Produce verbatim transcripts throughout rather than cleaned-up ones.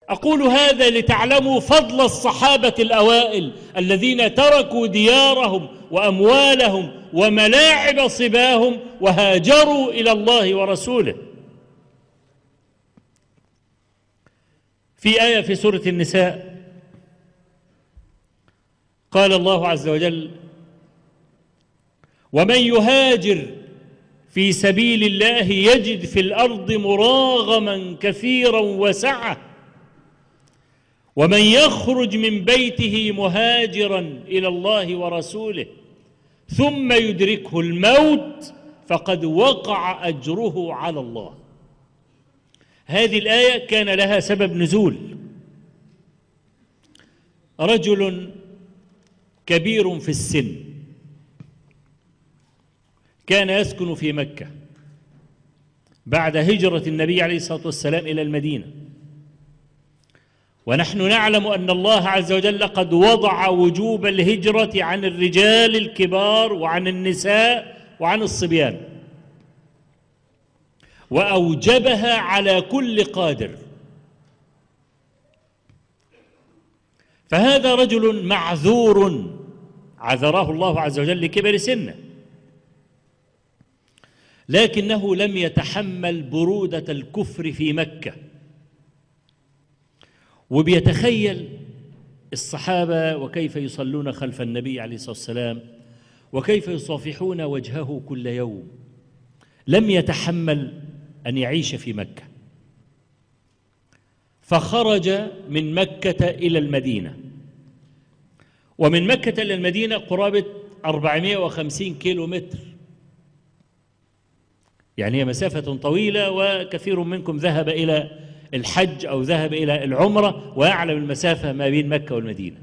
أقول هذا لتعلموا فضل الصحابة الأوائل الذين تركوا ديارهم وأموالهم وملاعب صباهم وهاجروا إلى الله ورسوله. في آية في سورة النساء قال الله عز وجل: ومن يهاجر في سبيل الله يجد في الأرض مراغما كثيرا وسعة ومن يخرج من بيته مهاجرا إلى الله ورسوله ثم يدركه الموت فقد وقع أجره على الله. هذه الآية كان لها سبب نزول. رجل كبير في السن كان يسكن في مكة بعد هجرة النبي عليه الصلاة والسلام إلى المدينة، ونحن نعلم أن الله عز وجل قد وضع وجوب الهجرة عن الرجال الكبار وعن النساء وعن الصبيان، وأوجبها على كل قادر. فهذا رجل معذور عذره الله عز وجل لكبر سنه، لكنه لم يتحمل برودة الكفر في مكة، وبيتخيل الصحابة وكيف يصلون خلف النبي عليه الصلاة والسلام وكيف يصافحون وجهه كل يوم. لم يتحمل أن يعيش في مكة، فخرج من مكة إلى المدينة، ومن مكة إلى المدينة قرابة أربعمائة وخمسين كيلو متر، يعني هي مسافة طويلة، وكثير منكم ذهب إلى الحج أو ذهب إلى العمرة ويعلم المسافة ما بين مكة والمدينة.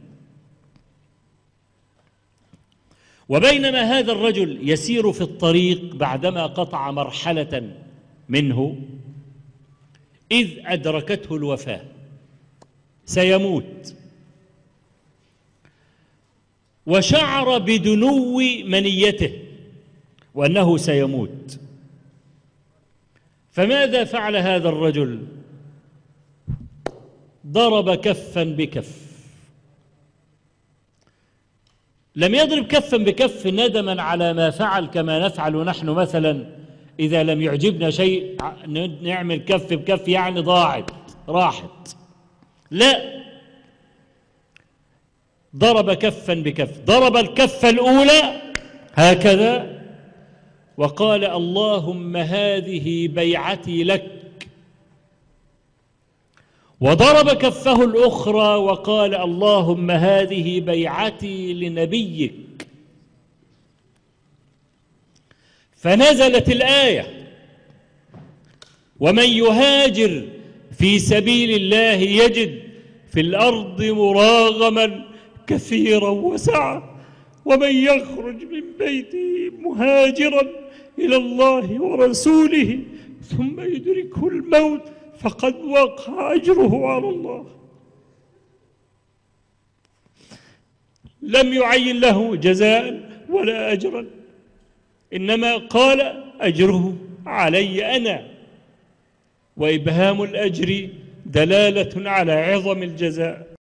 وبينما هذا الرجل يسير في الطريق بعدما قطع مرحلة منه إذ أدركته الوفاة، سيموت، وشعر بدنو منيته وأنه سيموت. فماذا فعل هذا الرجل؟ ضرب كفا بكف. لم يضرب كفا بكف ندما على ما فعل كما نفعل نحن مثلا إذا لم يعجبنا شيء نعمل كف بكف يعني ضاعت راحت، لا، ضرب كفا بكف. ضرب الكف الأولى هكذا وقال: اللهم هذه بيعتي لك. وضرب كفه الأخرى وقال: اللهم هذه بيعتي لنبيك. فنزلت الآية: ومن يهاجر في سبيل الله يجد في الأرض مراغما كثيرا وسعة ومن يخرج من بيته مهاجرا إلى الله ورسوله ثم يدركه الموت فقد وقع أجره على الله. لم يعين له جزاء ولا أجرا، إنما قال: أجره علي أنا، وإبهام الأجر دلالة على عظم الجزاء.